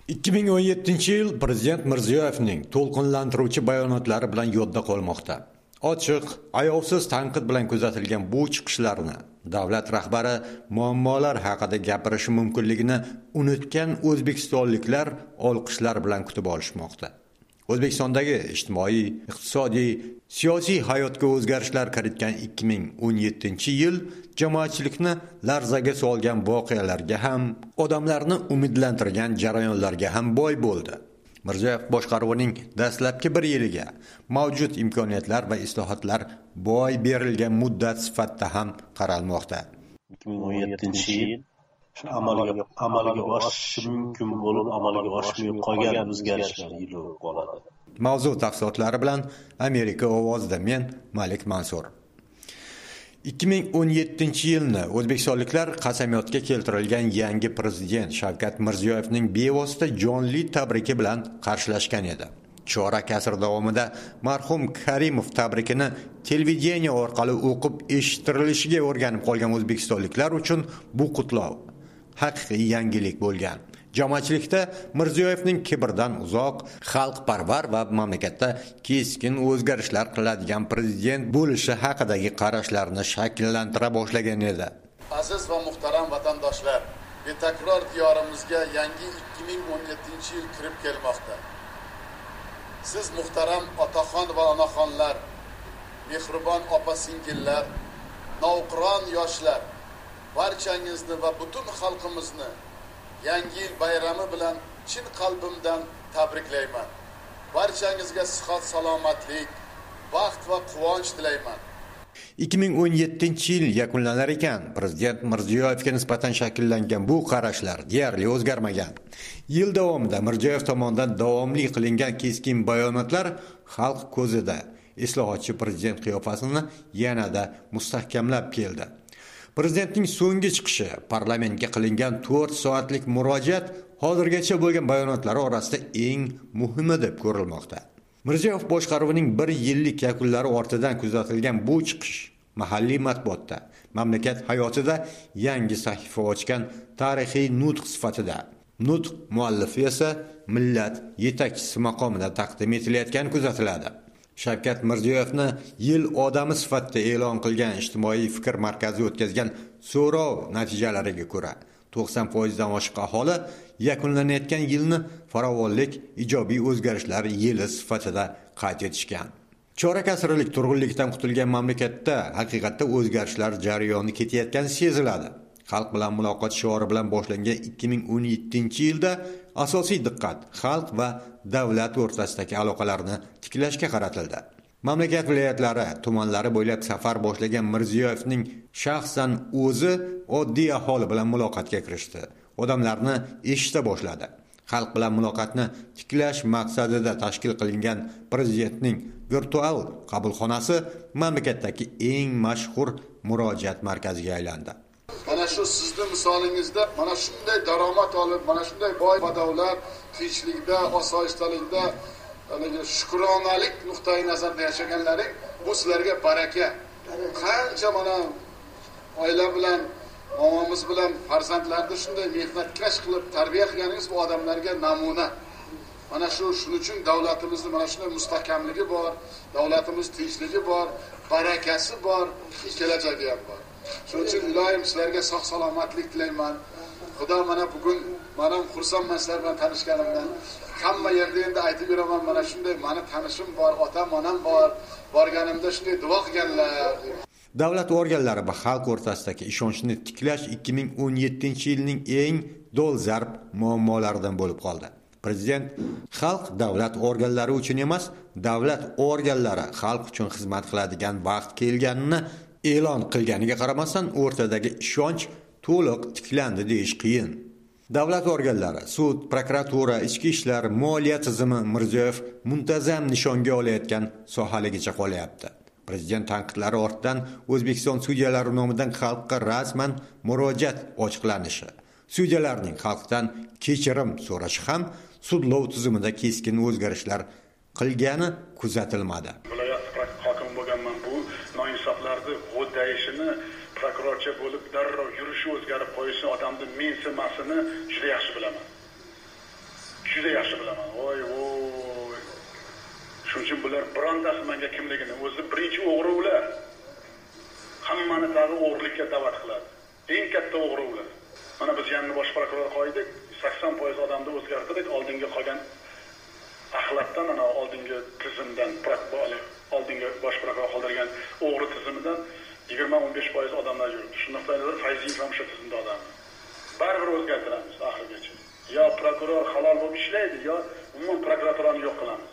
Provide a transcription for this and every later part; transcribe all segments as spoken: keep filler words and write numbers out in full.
ikki ming o'n yettinchi yil Prezident Mirziyoyevning to'lqinlantiruvchi bayonotlari bilan yodda qolmoqda. Ochiq, ayovsiz tanqid bilan kuzatilgan bu chiqishlarni davlat rahbari muammolar haqida gapirishi mumkinligini unutgan o'zbekistonliklar olqishlar bilan kutib olishmoqda. O'zbekistondagi ijtimoiy, iqtisodiy, siyosiy hayotga o'zgarishlar kiritgan ikki ming o'n yettinchi yil jamoatchilikni larzaga solgan voqealarga ham, odamlarni umidlantirgan jarayonlarga ham boy bo'ldi. Mirziyoyev boshqaruvining dastlabki bir yiliga mavjud imkoniyatlar va islohotlar boy berilgan muddat sifatida ham qaralmoqda. ikki ming o'n yettinchi yil shu amalga amalga oshishi mumkin bo'lib, amalga oshmay qolgan o'zgarishlar yili bo'lib qoladi. Mavzu tafsilotlari bilan Amerika ovozida men Malik Mansur. ikki ming o'n yettinchi yilni o'zbekistonliklar qasamyodga keltirilgan yangi prezident Shavkat Mirziyoyevning bevosita jonli tabriki bilan qarshilashgan edi. Chorak asr davomida marhum Karimov tabrikini televideniya orqali o'qib eshittirilishiga o'rganib qolgan o'zbekistonliklar uchun bu qutlov haqiqiy yangilik bo'lgan. Jamoatchilikda Mirziyoyevning kibrdan uzoq, xalqparvar va mamlakatda keskin o'zgarishlar qiladigan prezident bo'lishi haqidagi qarashlarni shakllantira boshlagan edi. Aziz va muhtaram vatandoshlar, betakror diyorimizga yangi ikki ming o'n yettinchi yil kirib kelmoqda. Siz muhtaram otaxon va onaxonlar, mehribon opa-singillar, navqiron yoshlar, barchangizni va butun xalqimizni yangi yil bayrami bilan chin qalbimdan tabriklayman. Barchangizga sihat, salomatlik, baxt va quvonch tilayman. ikki ming o'n yettinchi yil yakunlanar ekan, Prezident Mirziyoyevga nisbatan shakllangan bu qarashlar deyarli o'zgarmagan. Yil davomida Mirziyoyev tomonidan davomli qilingan keskin bayonotlar xalq ko'zida islohotchi prezident qiyofasini yanada mustahkamlab keldi. Prezidentning so'nggi chiqishi, parlamentga qilingan to'rt soatlik murojaat hozirgacha bo'lgan bayonotlari orasida eng muhimi deb ko'rilmoqda. Mirziyoyev boshqaruvining bir yillik yakunlari ortidan kuzatilgan bu chiqish mahalliy matbuotda, mamlakat hayotida yangi sahifa ochgan tarixiy nutq sifatida. Nutq muallifi esa millat yetakchisi maqomida taqdim etilayotgani kuzatiladi. Shavkat Mirziyoyevni yil odami sifatida e'lon qilgan ijtimoiy fikr markazi o'tkazgan so'rov natijalariga ko'ra, to'qson foiz dan oshiq aholi yakunlanayotgan yilni farovonlik, ijobiy o'zgarishlar yili sifatida qayd etishgan. Chorak asrlik turg'unlikdan qutulgan mamlakatda haqiqatda o'zgarishlar jarayoni ketayotgani seziladi. Xalq bilan muloqot shiori bilan boshlangan ikki ming o'n yettinchi yilda asosiy diqqat xalq va davlat o'rtasidagi aloqalarni tiklashga qaratildi. Mamlakat viloyatlari, tumanlari bo'ylab safar boshlagan Mirziyoyevning shaxsan o'zi oddiy aholi bilan muloqotga kirishdi. Odamlarni eshita boshladi. Xalq bilan muloqotni tiklash maqsadida tashkil qilingan prezidentning virtual qabulxonasi mamlakatdagi eng mashhur murojaat markaziga aylandi. Mana shu sizning misolingizda mana shunday daromad olib, mana shunday boy va davlat tinchlikda, osoyishtalikda, shukronalik nuqtai nazarda yashaganlaring, bu sizlarga baraka. Qancha mana oila bilan, momomiz bilan farzandlarni shunday mehnatkash qilib tarbiya qilganingiz bu odamlarga namuna. Mana shu shuning uchun davlatimizni mana shunday mustahkamligi bor, davlatimiz tinchligi bor, barakasi bor, kelajagi ham bor. Shuning uchun iloyim sizlarga sog' salomatlik tilayman. Xudo mana bugun men ham xursandman sizlar bilan tanishganimdan. Hamma yerda endi aytib beraman, mana shunday meni tanishim bor, otam, onam bor. Borganimda shunday duo qilganlar. Davlat organlari va xalq o'rtasidagi ishonchni tiklash ikki ming o'n yettinchi yilning eng dolzarb muammolaridan bo'lib qoldi. Prezident xalq davlat organlari uchun emas, davlat organlari xalq uchun xizmat qiladigan vaqt kelganini e'lon qilganiga qaramasdan o'rtadagi ishonch to'liq tiklandi deyish qiyin. Davlat organlari, sud, prokuratura, ichki ishlar, moliya tizimi Mirziyoyev muntazam nishonga olayotgan sohaligicha qolyapti. Prezident tanqidlari ortidan O'zbekiston sudyalari nomidan xalqqa rasman murojaat ochiqlanishi, sudyalarning xalqdan kechirim so'rashi ham sudlov tizimida keskin o'zgarishlar qilgani kuzatilmadi. Viloyat hokimi bo'lganman, bu noinsoflarni g'o'ddayishini, prokurorcha bo'lib darrov yurishi o'zgarib qo'yishi, odamning mensimasini juda yaxshi bilaman. juda yaxshi bilaman. Voy voy. Shuning uchun bular birontasi menga kimligini o'zi birinchi o'g'ri ular. Hammani tag'i o'g'rilikka da'vat qiladi. Eng katta o'g'ri ular. Mana biz yangi bosh prokuror qo'ydik, sakson foiz odamni o'zgartirdik, oldinga qolgan axlatdan ana oldingi tizimdan oldingi bosh prokuror qoldirgan o'g'ri tizimidan yigirma o'n besh foiz odamlar yuribdi. Shundan so'ng Fayziyev ham shu tizimda odam. Baribir o'zgartiramiz oxirigacha. Yo prokuror halol bo'lib ishlaydi, yo umuman prokuraturani yo'q qilamiz.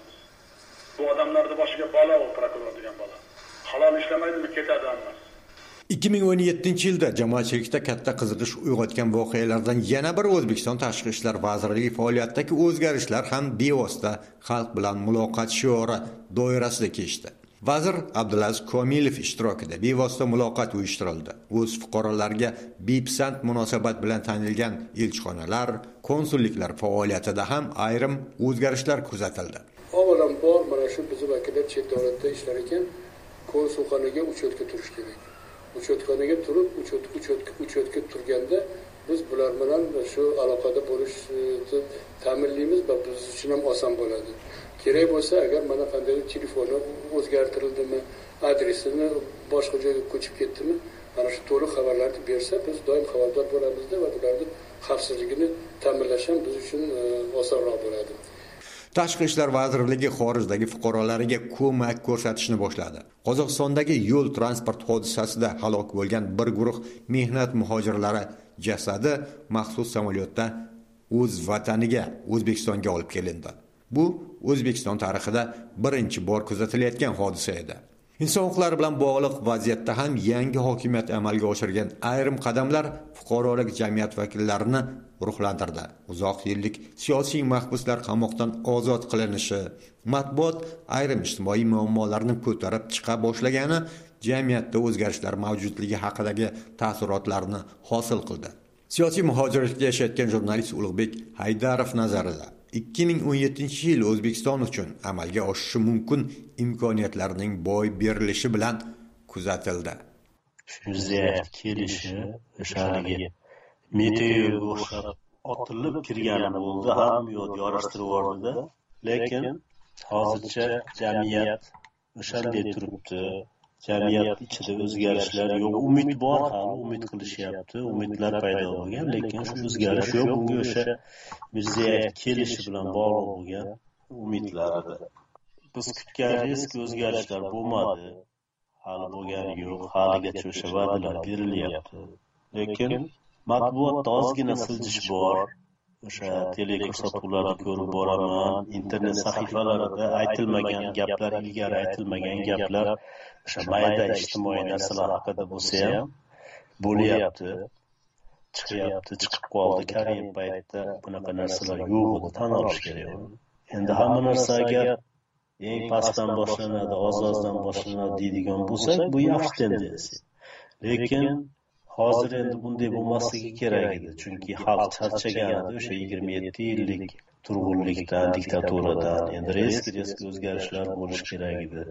Bu odamlarning boshiga balo o prokuror degan balo. Halol ishlamaydimi ketadi hammasi. ikki ming o'n yettinchi yilda jamoatchilikda katta qiziqish uyg'otgan voqealardan yana biri O'zbekiston Tashqi ishlar vazirligi faoliyatidagi o'zgarishlar ham bevosita xalq bilan muloqot shiori doirasida kechdi. Vazir Abdulaziz Komilov ishtirokida bevosita muloqot uyushtirildi. O'z fuqarolarga bepisand munosabat bilan tanilgan elchixonalar, konsulliklar faoliyatida ham ayrim o'zgarishlar kuzatildi. Avvalambor mana shu bizning vakillar chet davlatda ishlar ekan, konsulxonaga uchetga turish kerak. Uchetxonaga turib, uchet uchetga uchetga turganda biz bular bilan shu aloqada bo'lishni ta'minlaymiz va biz uchun ham oson bo'ladi. Kerak bo'lsa, agar mana qanday telefoni o'zgartirildimi, adresini boshqa joyga ko'chib ketdimi, mana shu to'liq xabarlarni bersa, biz doim xabardor bo'lamizda va ularning xavfsizligini ta'minlash ham biz uchun osonroq bo'ladi. Tashqi ishlar vazirligi xorijdagi fuqarolariga ko'mak ko'rsatishni boshladi. Qozog'istondagi yo'l transport hodisasida halok bo'lgan bir guruh mehnat muhojirlari jasadi maxsus samolyotda o'z vataniga, O'zbekistonga olib kelindi. Bu O'zbekiston tarixida birinchi bor kuzatilayotgan hodisa edi. Inson huquqlari bilan bog'liq vaziyatda ham yangi hokimiyat amalga oshirgan ayrim qadamlar fuqarolik jamiyat vakillarini ruhlantirdi. Uzoq yillik siyosiy mahbuslar qamoqdan ozod qilinishi, matbuot ayrim ijtimoiy muammolarni ko'tarib chiqa boshlagani jamiyatda o'zgarishlar mavjudligi haqidagi taassurotlarni hosil qildi. Siyosiy muhojirlikda yashayotgan jurnalist Ulug'bek Haydarov nazarida ikki ming o'n yettinchi yil O'zbekiston uchun amalga oshishi mumkin imkoniyatlarning boy berilishi bilan kuzatildi. Vaziyat kelishi o'shaligi meteor o'xshab otilib kirgani bo'ldi, ham yodyorashtirib yubordi, lekin hozircha jamiyat o'shanday turibdi. Jamiyat ichida o'zgarishlar yo'q, umid bor, ham umid qilishyapti, umidlar paydo bo'lgan, lekin shu o'zgarish yo'q. Bunga o'sha Mirziyoyev kelishi bilan bog'liq bo'lgan umidlar. Biz kutgan risk o'zgarishlar bo'lmadi. Hali bo'lgani yo'q, haligacha o'sha va'dalar berilyapti. Lekin matbuotda ozgina siljish bor. O'sha teleko'rsatuvlarni ko'rib boraman, internet sahifalarida aytilmagan gaplar, ilgari aytilmagan gaplar, o'sha mayda ijtimoiy narsalar haqida bo'lsa ham bo'lyapti, chiqyapti, chiqib qoldi. Karim paytda bunaqa narsalar yo'q edi, tan olish kerak. Endi hamma narsa agar eng pastdan boshlanadi, oz-ozdan boshlanadi deydigan bo'lsak, bu yaxshi tendensiya. Lekin hozir endi bunday bo'lmasligi kerak edi, chunki xalq charchagan edi o'sha yigirma yetti yillik turg'unlikdan, diktaturadan. Endi resk-resk o'zgarishlar bo'lishi kerak edi.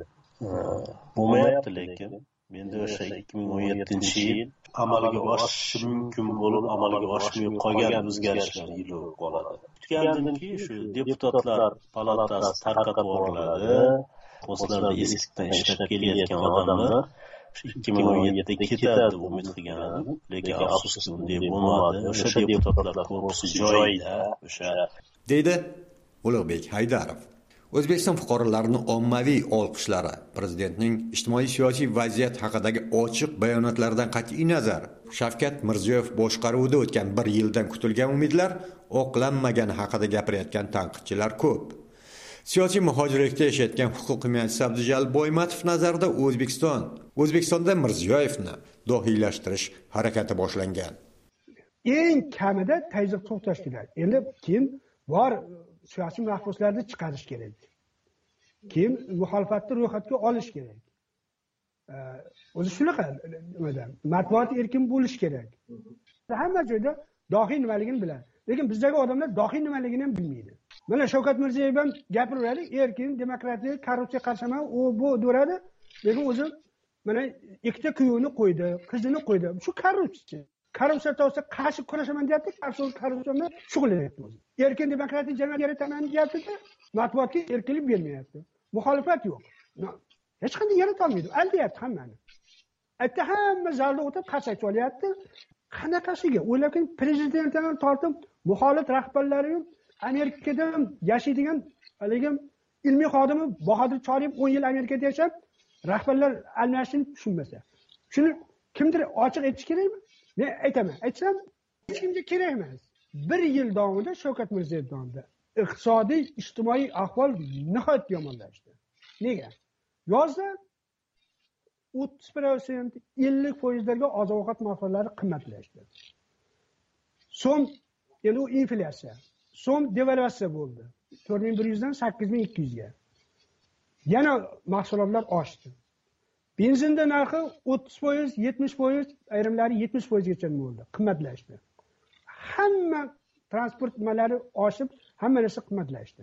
Bo'lmayapti, lekin menda o'sha ikki ming o'n yettinchi yil amalga oshishi mumkin bo'lib, amalga oshmay qolgan o'zgarishlar yili qoladi. Kutgandimki, shu deputatlar palatasi tarqatib yuboriladi, postlarda eskdan ishlab kelayotgan odamlar ikki ming o'n yettida ketadi umid qilgandim, lekin afsuski bunday bo'lmadi. O'sha deputatlar korpusi joyida o'sha deydi Ulug'bek Haydarov. O'zbekiston fuqarolarining ommaviy olqishlari prezidentning ijtimoiy-siyosiy vaziyat haqidagi ochiq bayonotlaridan qat'iy nazar Shavkat Mirziyoyev boshqaruvida o'tgan bir yildan kutilgan umidlar oqlanmagani haqida gapirayotgan tanqidchilar ko'p. Siyosiy muhojirlikda yashayotgan huquq himoyachisi Abdujalil Boymatov nazarida O'zbekiston, O'zbekistonda Mirziyoyevni dohiylashtirish harakati boshlangan. Eng kamida tezlik to'xtash kerak. Endi kim bor siyosiy mahbuslarni chiqarish kerak. Kim muxolifatni ro'yxatga olish kerak. O'zi shunaqa nimadan matbuot erkin bo'lish kerak. Hamma joyda dohiy nimaligini biladi. Lekin bizdagi odamlar dohiy nimaligini ham bilmaydi. Mana Shavkat Mirziyoyev ham gapiraveradi, erkin, demokratik, korrupsiya qarshiman, u bu deydi. Lekin o'zi mana ikkita kuyovni qo'ydi, qizini qo'ydi. Shu korrupsiya. korrupsiya to'g'risida qarshi kurashaman deyapti, qarshi korrupsiya bilan shug'ullanyapti. Erkin demokratik jamiyat yarataman deyapti-da, matbuotga erkinlik bermayapti. Muxolifat yo'q. Hech qanday yarata olmaydi. Aldayapti hammani. Aytdi hamma zalda o'tib qarsak olyapti. Qanaqasiga? O'ylab-ki, prezidentdan tortib muxolif rahbarlari Amerikada yashaydigan haligi ilmiy xodimi Bahodir Choriyev o'n yil Amerikada yashab, rahbarlar almashishini tushunmasa. Shuni kimdir ochiq aytish kerakmi? Men aytaman, aytsam hech kimga kerak emas. Bir yil davomida Shavkat Mirziyoyev davomida iqtisodiy, ijtimoiy ahvol nihoyat yomonlashdi. Nega? Yozda o'ttiz foiz, ellik foizlarga oziq-ovqat mahsulotlari qimmatlashdi. So'm, endi u inflyatsiya. So'm devalvatsiya bo'ldi. to'rt ming bir yuz dan sakkiz ming ikki yuz ga. Yana mahsulotlar oshdi. Benzinda narxi o'ttiz foiz, yetmish foiz, ayrimlari yetmish foiz gacha bo'ldi, qimmatlashdi. Hamma transport nimalari oshib, hamma narsa qimmatlashdi.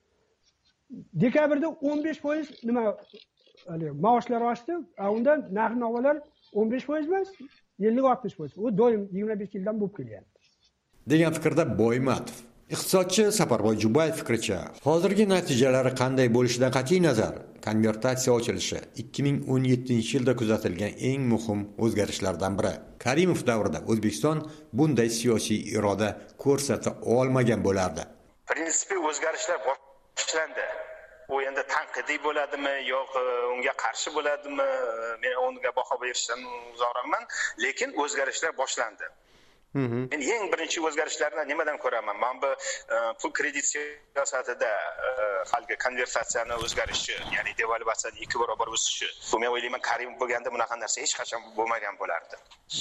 Dekabrda o'n besh foiz nima maoshlar oshdi, unda narx-navolar o'n besh foiz emas, ellik oltmish foiz. U doim yigirma besh yildan bo'lib kelyapti. Degan fikrda Boymatov. Iqtisodchi Safarboy Jubayev fikricha, hozirgi natijalari qanday bo'lishidan qat'iy nazar, konvertatsiya ochilishi ikki ming o'n yettinchi yilda kuzatilgan eng muhim o'zgarishlardan biri. Karimov davrida O'zbekiston bunday siyosiy iroda ko'rsata olmagan bo'lardi. Prinsipiy o'zgarishlar boshlandi. U endi tanqidiy bo'ladimi, yo'q unga qarshi bo'ladimi, men unga baho berishdan uzoqroqman, lekin o'zgarishlar boshlandi. Men eng birinchi o'zgarishlarni nimadan ko'raman? Men bu pul kredit siyosatida xalqga konvertatsiyani o'zgarishi, ya'ni devalvatsiyani ikki barobar o'sishi. Bu men o'ylayman, Karimov bo'lganda bunaqa narsa hech qachon bo'lmagan bo'lardi.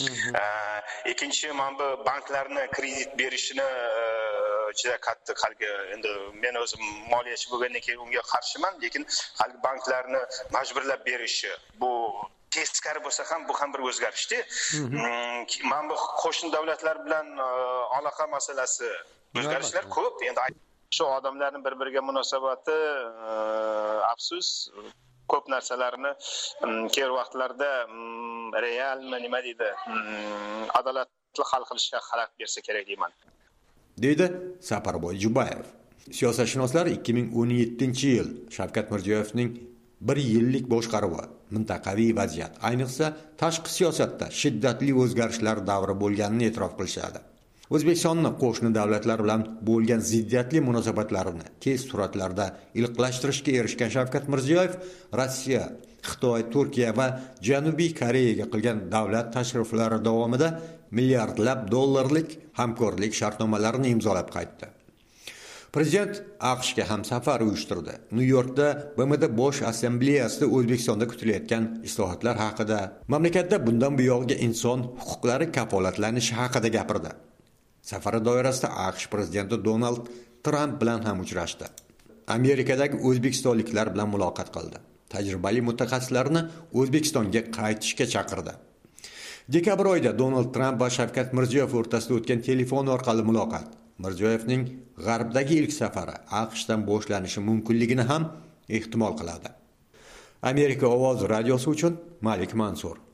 Ikkinchi, men bu banklarni kredit berishini juda qattiq xalqga, endi men o'zim moliyachi bo'lgandan keyin unga qarshiman, lekin xalq banklarni majburlab berishi bu teskari bo'lsa ham bu ham bir o'zgarishdi. Mana bu qo'shni davlatlar bilan aloqa masalasi, o'zgarishlar ko'p. Endi shu odamlarning bir-biriga munosabati afsus, ko'p narsalarni kerak vaqtlarda realmi nima deydi, adolatli hal qilishga xalaqit bersa kerak deyman. Deydi Safarboy Jubayev. Siyosatshunoslar ikki ming o'n yettinchi yil Shavkat Mirziyoyevning bir yillik boshqaruvi, mintaqaviy vaziyat, ayniqsa tashqi siyosatda shiddatli o'zgarishlar davri bo'lganini e'tirof qilishadi. O'zbekistonni qo'shni davlatlar bilan bo'lgan ziddiyatli munosabatlarini tez suratlarda iliqlashtirishga erishgan Shavkat Mirziyoyev Rossiya, Xitoy, Turkiya va Janubiy Koreyaga qilgan davlat tashriflari davomida milliardlab dollarlik hamkorlik shartnomalarini imzolab qaytdi. Prezident AQShga ham safar uyushtirdi. Nyu-Yorkda B M D Bosh assambleyasida O'zbekistonda kutilayotgan islohotlar haqida, mamlakatda bundan buyog'iga inson huquqlari kafolatlanishi haqida gapirdi. Safari doirasida AQSh prezidenti Donald Tramp bilan ham uchrashdi. Amerikadagi o'zbekistonliklar bilan muloqot qildi. Tajribali mutaxassislarni O'zbekistonga qaytishga chaqirdi. Dekabr oyida Donald Tramp va Shavkat Mirziyoyev o'rtasida o'tgan telefon orqali muloqot Mirziyoyevning g'arbdagi ilk safari AQShdan boshlanishi mumkinligini ham ehtimol qiladi. Amerika ovozi radiosi uchun Malik Mansur.